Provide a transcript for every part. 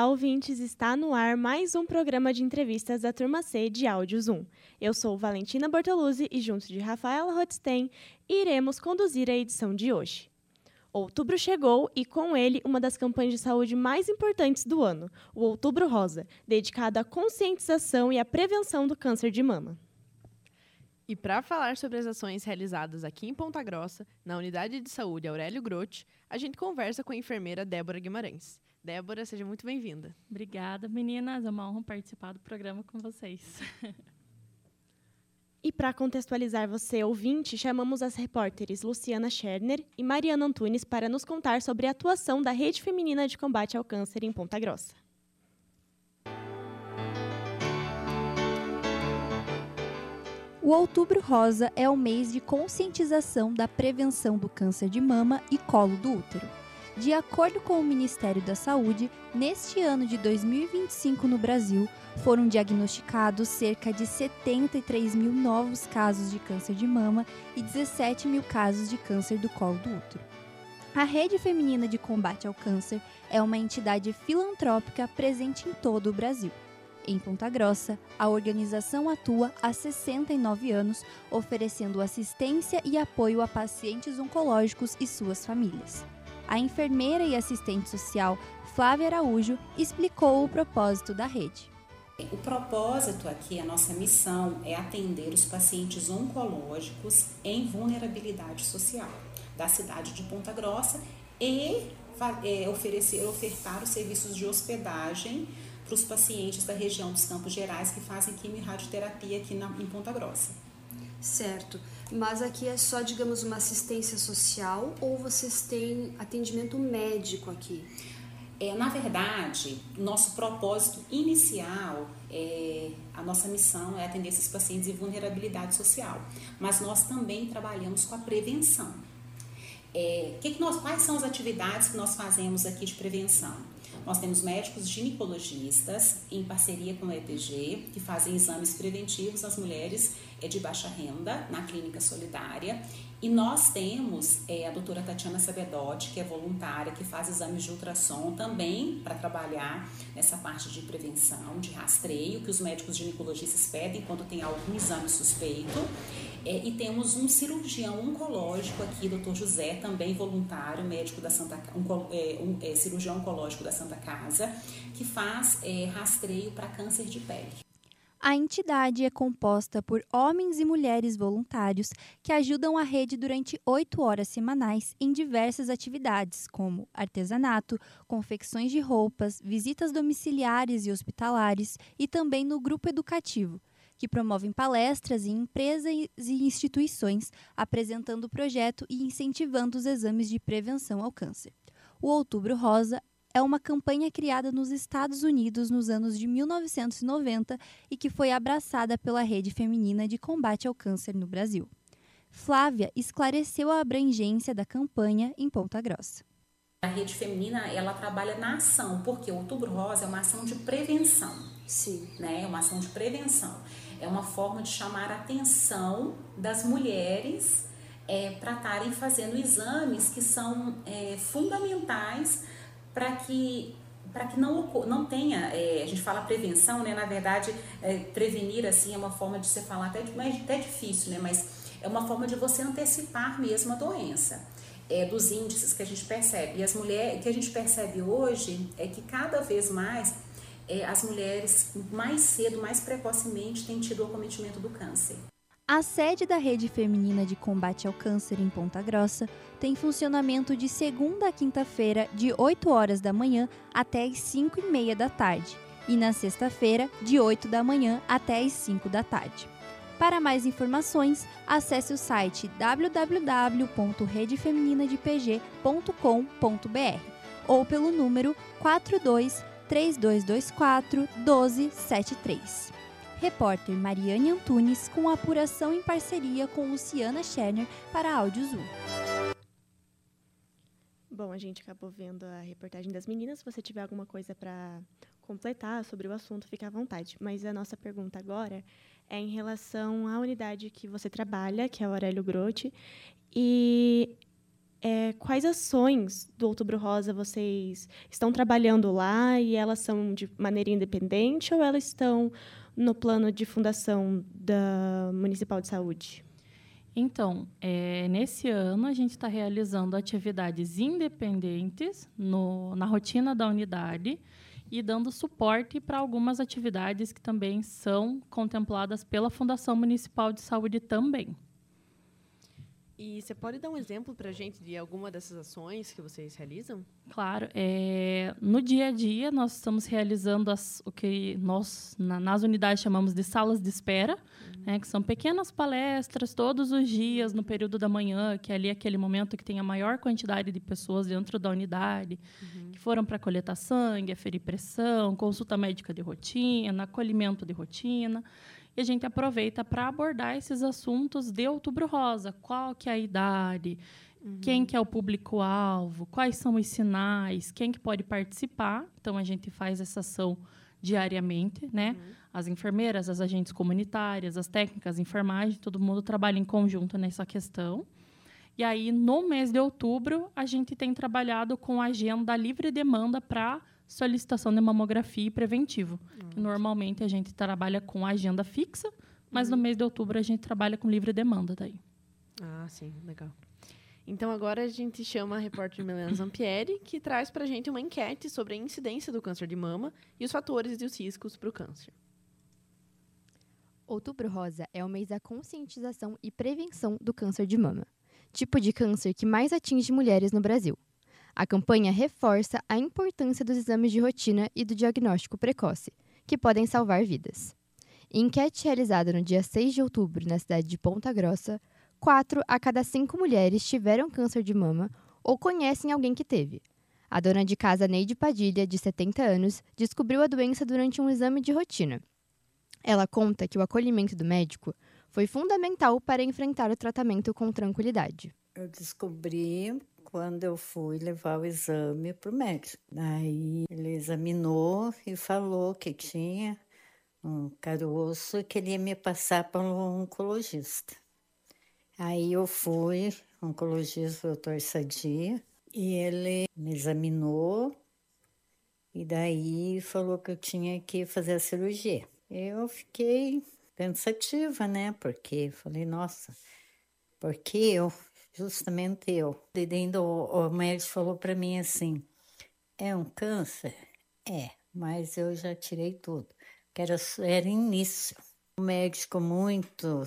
Olá, ouvintes! Está no ar mais um programa de entrevistas da Turma C de Áudio Zoom. Eu sou Valentina Bortoluzzi e, junto de Rafaela Rothstein, iremos conduzir a edição de hoje. Outubro chegou e, com ele, uma das campanhas de saúde mais importantes do ano, o Outubro Rosa, dedicado à conscientização e à prevenção do câncer de mama. E para falar sobre as ações realizadas aqui em Ponta Grossa, na Unidade de Saúde Aurélio Grotti, a gente conversa com a enfermeira Débora Guimarães. Débora, seja muito bem-vinda. Obrigada, meninas. É uma honra participar do programa com vocês. E para contextualizar você, ouvinte, chamamos as repórteres Luciana Scherner e Mariana Antunes para nos contar sobre a atuação da Rede Feminina de Combate ao Câncer em Ponta Grossa. O Outubro Rosa é o mês de conscientização da prevenção do câncer de mama e colo do útero. De acordo com o Ministério da Saúde, neste ano de 2025 no Brasil, foram diagnosticados cerca de 73 mil novos casos de câncer de mama e 17 mil casos de câncer do colo do útero. A Rede Feminina de Combate ao Câncer é uma entidade filantrópica presente em todo o Brasil. Em Ponta Grossa, a organização atua há 69 anos, oferecendo assistência e apoio a pacientes oncológicos e suas famílias. A enfermeira e assistente social Flávia Araújo explicou o propósito da rede. O propósito aqui, a nossa missão, é atender os pacientes oncológicos em vulnerabilidade social da cidade de Ponta Grossa e ofertar os serviços de hospedagem para os pacientes da região dos Campos Gerais que fazem quimio e radioterapia aqui em Ponta Grossa. Certo, mas aqui é só, digamos, uma assistência social ou vocês têm atendimento médico aqui? Na verdade, nosso propósito inicial, a nossa missão é atender esses pacientes em vulnerabilidade social, mas nós também trabalhamos com a prevenção. Quais são as atividades que nós fazemos aqui de prevenção? Nós temos médicos gisnecologista em parceria com o EPG, que fazem exames preventivos às mulheres de baixa renda na Clínica Solidária. E nós temos a doutora Tatiana Sabedotti, que é voluntária, que faz exames de ultrassom também para trabalhar nessa parte de prevenção, de rastreio, que os médicos ginecologistas pedem quando tem algum exame suspeito. E temos um cirurgião oncológico aqui, doutor José, também voluntário, médico da cirurgião oncológico da Santa Casa, que faz rastreio para câncer de pele. A entidade é composta por homens e mulheres voluntários que ajudam a rede durante 8 horas semanais em diversas atividades, como artesanato, confecções de roupas, visitas domiciliares e hospitalares e também no grupo educativo, que promovem palestras em empresas e instituições, apresentando o projeto e incentivando os exames de prevenção ao câncer. O Outubro Rosa é uma campanha criada nos Estados Unidos nos anos de 1990 e que foi abraçada pela Rede Feminina de Combate ao Câncer no Brasil. Flávia esclareceu a abrangência da campanha em Ponta Grossa. A Rede Feminina, ela trabalha na ação, porque o Outubro Rosa é uma ação de prevenção. Sim. É uma ação de prevenção. É uma forma de chamar a atenção das mulheres para estarem fazendo exames que são fundamentais para que não tenha, a gente fala prevenção, né? Na verdade, prevenir assim é uma forma de você falar até difícil, né? Mas é uma forma de você antecipar mesmo a doença, dos índices que a gente percebe. E as mulheres, o que a gente percebe hoje é que cada vez mais as mulheres mais cedo, mais precocemente têm tido o acometimento do câncer. A sede da Rede Feminina de Combate ao Câncer em Ponta Grossa tem funcionamento de segunda a quinta-feira, de 8 horas da manhã até as 5h30 da tarde, e na sexta-feira, de 8 da manhã até as 5 da tarde. Para mais informações, acesse o site www.redefemeninadepg.com.br ou pelo número 42 3224 1273. Repórter Mariane Antunes, com apuração em parceria com Luciana Scherner para Áudio Zoom. Bom, a gente acabou vendo a reportagem das meninas. Se você tiver alguma coisa para completar sobre o assunto, fique à vontade. Mas a nossa pergunta agora é em relação à unidade que você trabalha, que é o Aurélio Grotti. E quais ações do Outubro Rosa vocês estão trabalhando lá e elas são de maneira independente ou elas estão no plano de fundação da Municipal de Saúde? Então, nesse ano, a gente está realizando atividades independentes na rotina da unidade e dando suporte para algumas atividades que também são contempladas pela Fundação Municipal de Saúde também. E você pode dar um exemplo para a gente de alguma dessas ações que vocês realizam? Claro. No dia a dia, nós estamos realizando o que nós, nas unidades, chamamos de salas de espera, que são pequenas palestras todos os dias, no período da manhã, que ali é aquele momento que tem a maior quantidade de pessoas dentro da unidade, que foram para coletar sangue, aferir pressão, consulta médica de rotina, acolhimento de rotina. E a gente aproveita para abordar esses assuntos de Outubro Rosa. Qual que é a idade, quem que é o público-alvo, quais são os sinais, quem que pode participar. Então, a gente faz essa ação diariamente, né? As enfermeiras, as agentes comunitárias, as técnicas de enfermagem, todo mundo trabalha em conjunto nessa questão. E aí, no mês de outubro, a gente tem trabalhado com a agenda livre demanda para solicitação de mamografia e preventivo. Normalmente, a gente trabalha com agenda fixa, mas no mês de outubro, a gente trabalha com livre demanda daí. Ah, sim, legal. Então, agora a gente chama a repórter Milena Zampieri, que traz para a gente uma enquete sobre a incidência do câncer de mama e os fatores e os riscos para o câncer. Outubro Rosa é o mês da conscientização e prevenção do câncer de mama, tipo de câncer que mais atinge mulheres no Brasil. A campanha reforça a importância dos exames de rotina e do diagnóstico precoce, que podem salvar vidas. Em enquete realizada no dia 6 de outubro na cidade de Ponta Grossa, 4 a cada 5 mulheres tiveram câncer de mama ou conhecem alguém que teve. A dona de casa Neide Padilha, de 70 anos, descobriu a doença durante um exame de rotina. Ela conta que o acolhimento do médico foi fundamental para enfrentar o tratamento com tranquilidade. Eu descobri quando eu fui levar o exame para o médico. Daí ele examinou e falou que tinha um caroço e que ele ia me passar para um oncologista. Aí eu fui, o oncologista, o Dr. Sadia, e ele me examinou e daí falou que eu tinha que fazer a cirurgia. Eu fiquei pensativa, né? Porque falei, nossa, por que eu? Justamente eu. E ainda o médico falou para mim assim, é um câncer? É, mas eu já tirei tudo. Que era início. Um médico muito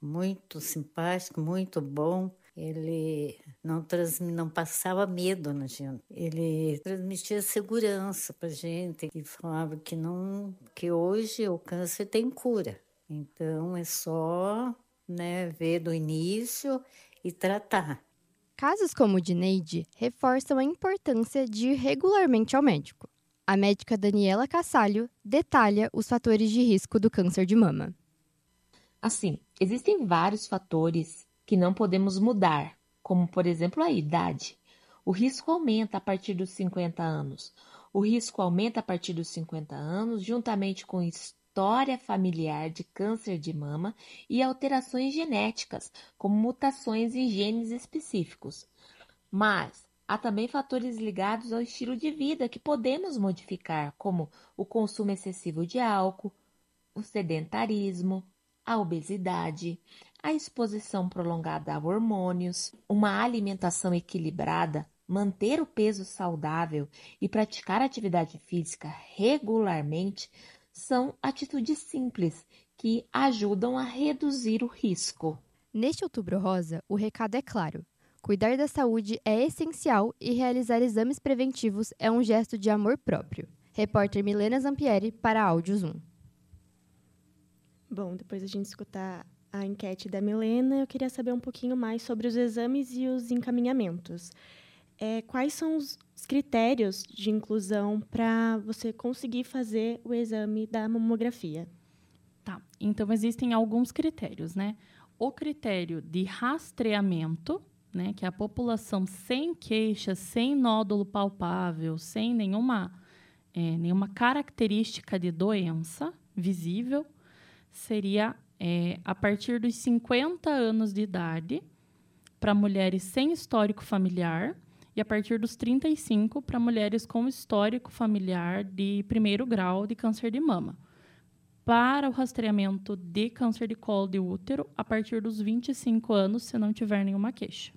simpático, muito bom. Ele não passava medo na gente. Ele transmitia segurança para gente. E falava que hoje o câncer tem cura. Então é só, ver do início e tratar. Casos como o de Neide reforçam a importância de ir regularmente ao médico. A médica Daniela Cassalho detalha os fatores de risco do câncer de mama. Assim, existem vários fatores que não podemos mudar, como, por exemplo, a idade. O risco aumenta a partir dos 50 anos. O risco aumenta a partir dos 50 anos, juntamente com história familiar de câncer de mama e alterações genéticas, como mutações em genes específicos. Mas há também fatores ligados ao estilo de vida que podemos modificar, como o consumo excessivo de álcool, o sedentarismo, a obesidade, a exposição prolongada a hormônios, uma alimentação equilibrada, manter o peso saudável e praticar atividade física regularmente são atitudes simples que ajudam a reduzir o risco. Neste Outubro Rosa, o recado é claro. Cuidar da saúde é essencial e realizar exames preventivos é um gesto de amor próprio. Repórter Milena Zampieri para Áudio Zoom. Bom, depois da gente escutar a enquete da Milena, eu queria saber um pouquinho mais sobre os exames e os encaminhamentos. Quais são os critérios de inclusão para você conseguir fazer o exame da mamografia? Tá, então existem alguns critérios, né? O critério de rastreamento, né, que é a população sem queixa, sem nódulo palpável, sem nenhuma característica de doença visível, seria a partir dos 50 anos de idade, para mulheres sem histórico familiar e a partir dos 35 para mulheres com histórico familiar de 1º grau de câncer de mama. Para o rastreamento de câncer de colo de útero, a partir dos 25 anos, se não tiver nenhuma queixa.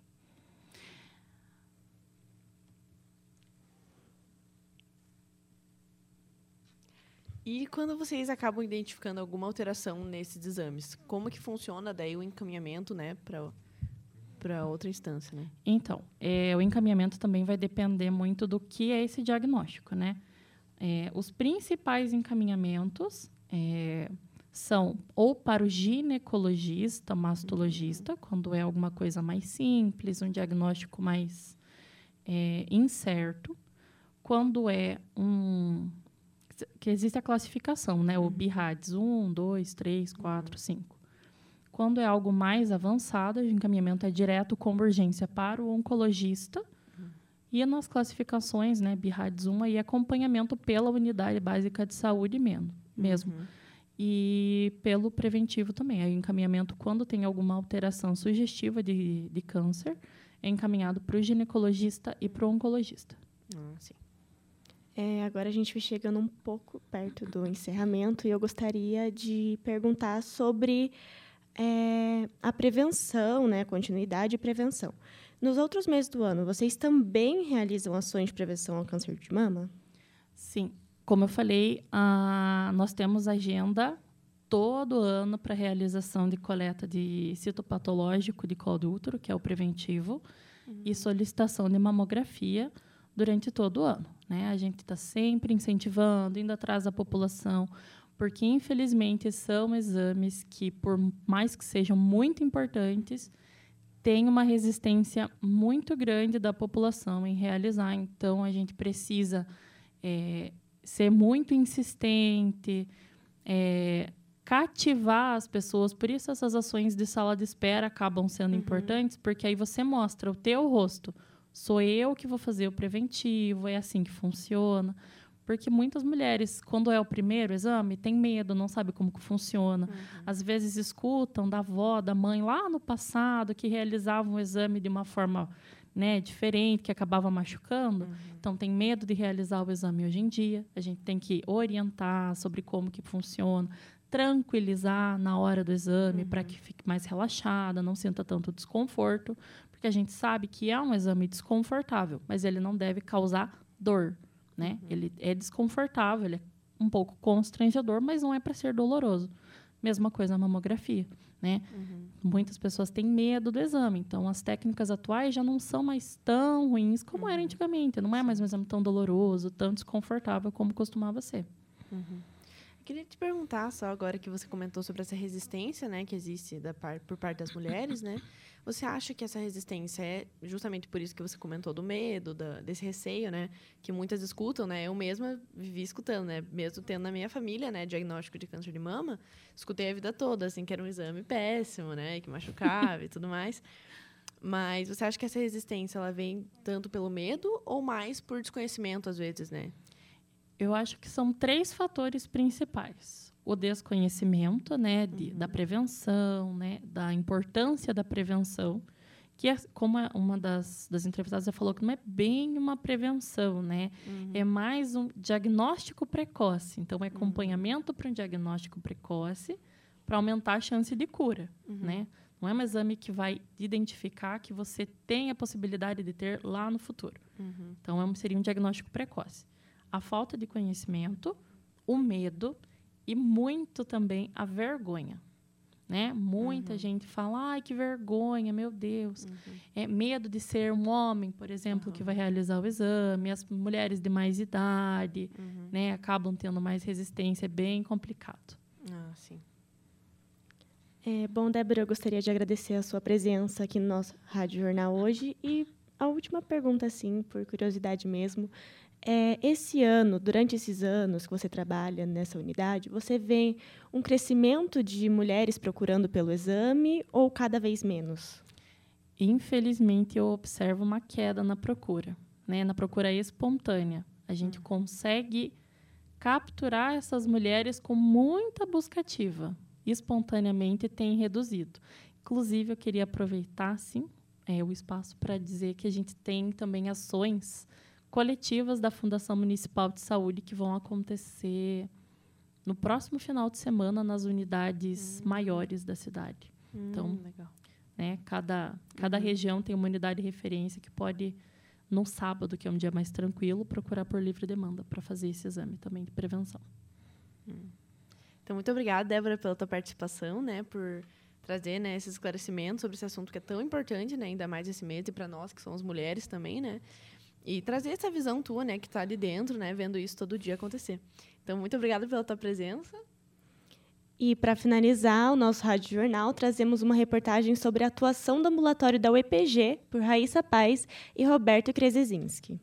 E quando vocês acabam identificando alguma alteração nesses exames, como que funciona daí o encaminhamento, né, para outra instância, né? Então, o encaminhamento também vai depender muito do que é esse diagnóstico, né? Os principais encaminhamentos são ou para o ginecologista, mastologista, quando é alguma coisa mais simples, um diagnóstico mais incerto, quando é que existe a classificação, né? O BIRADS 1, 2, 3, 4, 5. Quando é algo mais avançado, o encaminhamento é direto com urgência para o oncologista. E nas classificações, né, BIRADS 1, aí acompanhamento pela unidade básica de saúde mesmo. E pelo preventivo também. Aí o encaminhamento, quando tem alguma alteração sugestiva de câncer, é encaminhado para o ginecologista e para o oncologista. Sim. Agora a gente vai chegando um pouco perto do encerramento e eu gostaria de perguntar sobre a prevenção, né, continuidade e prevenção. Nos outros meses do ano, vocês também realizam ações de prevenção ao câncer de mama? Sim. Como eu falei, nós temos agenda todo ano para realização de coleta de citopatológico de colo do útero, que é o preventivo, e solicitação de mamografia durante todo o ano, né? A gente está sempre incentivando, indo atrás da população, porque, infelizmente, são exames que, por mais que sejam muito importantes, têm uma resistência muito grande da população em realizar. Então, a gente precisa ser muito insistente, cativar as pessoas. Por isso, essas ações de sala de espera acabam sendo importantes, porque aí você mostra o teu rosto. Sou eu que vou fazer o preventivo, é assim que funciona. Porque muitas mulheres, quando é o primeiro exame, têm medo, não sabem como que funciona. Às vezes escutam da avó, da mãe, lá no passado, que realizavam o exame de uma forma, né, diferente, que acabava machucando. Então, tem medo de realizar o exame hoje em dia. A gente tem que orientar sobre como que funciona, tranquilizar na hora do exame para que fique mais relaxada, não sinta tanto desconforto, porque a gente sabe que é um exame desconfortável, mas ele não deve causar dor, né? Ele é desconfortável, ele é um pouco constrangedor, mas não é para ser doloroso. Mesma coisa a mamografia, né? Muitas pessoas têm medo do exame, então as técnicas atuais já não são mais tão ruins como era antigamente, não é mais um exame tão doloroso, tão desconfortável como costumava ser. Queria te perguntar, só agora que você comentou sobre essa resistência, né, que existe por parte das mulheres, né? Você acha que essa resistência é justamente por isso que você comentou do medo, desse receio, né, que muitas escutam, né? Eu mesma vivi escutando, né, mesmo tendo na minha família, né, diagnóstico de câncer de mama, escutei a vida toda, assim, que era um exame péssimo, né, que machucava e tudo mais. Mas você acha que essa resistência ela vem tanto pelo medo ou mais por desconhecimento às vezes, né? Eu acho que são 3 fatores principais. O desconhecimento, né, da prevenção, né, da importância da prevenção, que é, como uma das entrevistadas já falou, que não é bem uma prevenção, né? É mais um diagnóstico precoce. Então, é acompanhamento para um diagnóstico precoce para aumentar a chance de cura, né? Não é um exame que vai identificar que você tem a possibilidade de ter lá no futuro. Então, seria um diagnóstico precoce. A falta de conhecimento, o medo e muito também a vergonha, né? Muita gente fala, ai, que vergonha, meu Deus. É medo de ser um homem, por exemplo, que vai realizar o exame. As mulheres de mais idade, né, acabam tendo mais resistência. É bem complicado. Sim. Bom, Débora, eu gostaria de agradecer a sua presença aqui no nosso Rádio Jornal hoje. E a última pergunta, assim, por curiosidade mesmo. Esse ano, durante esses anos que você trabalha nessa unidade, você vê um crescimento de mulheres procurando pelo exame ou cada vez menos? Infelizmente, eu observo uma queda na procura, né? Na procura espontânea. A gente consegue capturar essas mulheres com muita busca ativa. Espontaneamente tem reduzido. Inclusive, eu queria aproveitar, sim, o espaço para dizer que a gente tem também ações coletivas da Fundação Municipal de Saúde que vão acontecer no próximo final de semana nas unidades maiores da cidade. Então, legal. Né, cada região tem uma unidade de referência que pode, no sábado, que é um dia mais tranquilo, procurar por livre demanda para fazer esse exame também de prevenção. Então, muito obrigada, Débora, pela tua participação, né, por trazer, né, esses esclarecimentos sobre esse assunto que é tão importante, né, ainda mais esse mês, e para nós, que somos mulheres também, né, e trazer essa visão tua, né, que está ali dentro, né, vendo isso todo dia acontecer. Então, muito obrigada pela tua presença. E, para finalizar o nosso Rádio Jornal, trazemos uma reportagem sobre a atuação do ambulatório da UEPG por Raíssa Paz e Roberto Krzezinski.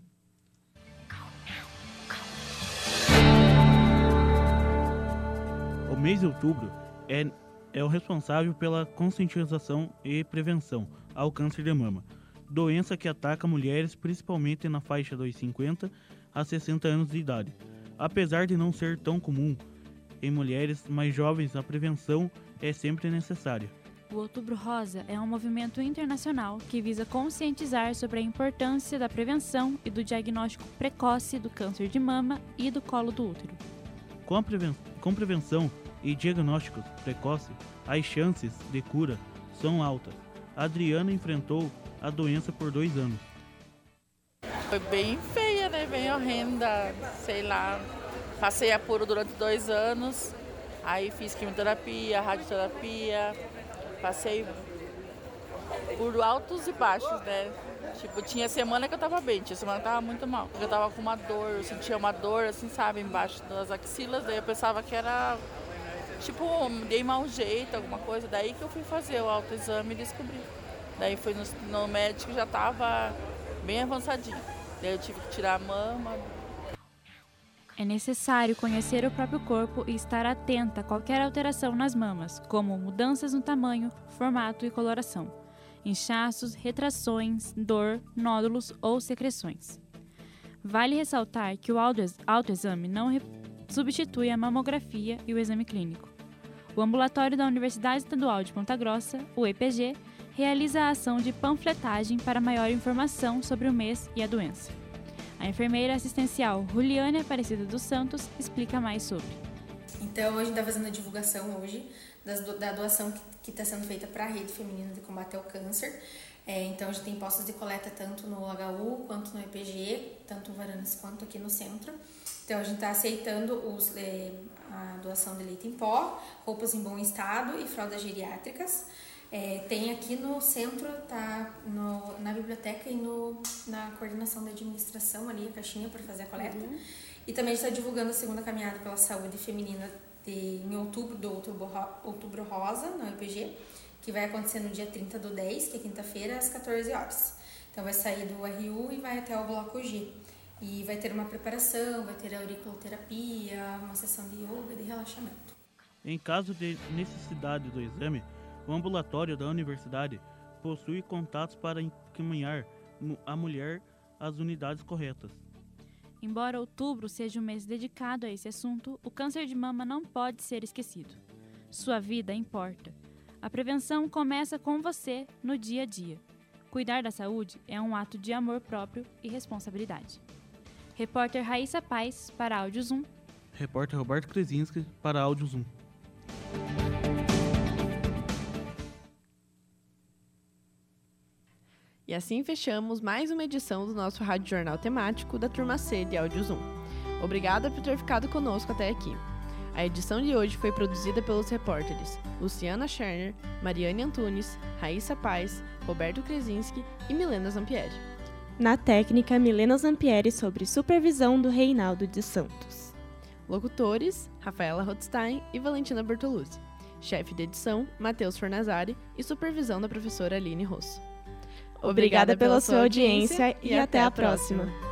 O mês de outubro é o responsável pela conscientização e prevenção ao câncer de mama, doença que ataca mulheres principalmente na faixa dos 50 a 60 anos de idade. Apesar de não ser tão comum em mulheres mais jovens, a prevenção é sempre necessária. O Outubro Rosa é um movimento internacional que visa conscientizar sobre a importância da prevenção e do diagnóstico precoce do câncer de mama e do colo do útero. Com prevenção e diagnóstico precoce, as chances de cura são altas. A Adriana enfrentou a doença por 2 anos. Foi bem feia, né? Bem horrenda, sei lá. Passei apuro durante 2 anos, aí fiz quimioterapia, radioterapia, passei por altos e baixos, né? Tipo, tinha semana que eu tava bem, tinha semana que eu tava muito mal. Eu tava com uma dor, eu sentia uma dor, assim, sabe, embaixo das axilas, daí eu pensava que era, tipo, dei mau jeito, alguma coisa. Daí que eu fui fazer o autoexame e descobri. Daí fui no médico, já tava bem avançadinho. Daí eu tive que tirar a mama. É necessário conhecer o próprio corpo e estar atenta a qualquer alteração nas mamas, como mudanças no tamanho, formato e coloração, inchaços, retrações, dor, nódulos ou secreções. Vale ressaltar que o autoexame não substitui a mamografia e o exame clínico. O ambulatório da Universidade Estadual de Ponta Grossa, o EPG, realiza a ação de panfletagem para maior informação sobre o mês e a doença. A enfermeira assistencial Juliane Aparecida dos Santos explica mais sobre. Então, a gente está fazendo a divulgação hoje da doação que está sendo feita para a Rede Feminina de Combate ao Câncer. Então, a gente tem postos de coleta tanto no HU quanto no EPG, tanto em Varanas quanto aqui no centro. Então, a gente está aceitando a doação de leite em pó, roupas em bom estado e fraldas geriátricas. Tem aqui no centro, tá na biblioteca e na coordenação da administração ali, a caixinha para fazer a coleta. E também está divulgando a segunda caminhada pela saúde feminina em outubro, do Outubro Rosa, na UEPG, que vai acontecer no dia 30/10, que é quinta-feira, às 14 horas. Então vai sair do RU e vai até o Bloco G. E vai ter uma preparação, vai ter auriculoterapia, uma sessão de yoga, de relaxamento. Em caso de necessidade do exame, o ambulatório da universidade possui contatos para encaminhar a mulher às unidades corretas. Embora outubro seja um mês dedicado a esse assunto, o câncer de mama não pode ser esquecido. Sua vida importa. A prevenção começa com você no dia a dia. Cuidar da saúde é um ato de amor próprio e responsabilidade. Repórter Raíssa Paz para Áudio Zoom. Repórter Roberto Krzezinski para Áudio Zoom. E assim fechamos mais uma edição do nosso Rádio Jornal temático da Turma C de Áudio Zoom. Obrigada por ter ficado conosco até aqui. A edição de hoje foi produzida pelos repórteres Luciana Scherner, Mariane Antunes, Raíssa Paz, Roberto Krzezinski e Milena Zampieri. Na técnica, Milena Zampieri sobre supervisão do Reinaldo de Santos. Locutores, Rafaela Rothstein e Valentina Bortoluzzi. Chefe de edição, Matheus Fornazari e supervisão da professora Aline Rosso. Obrigada pela sua audiência e até a próxima.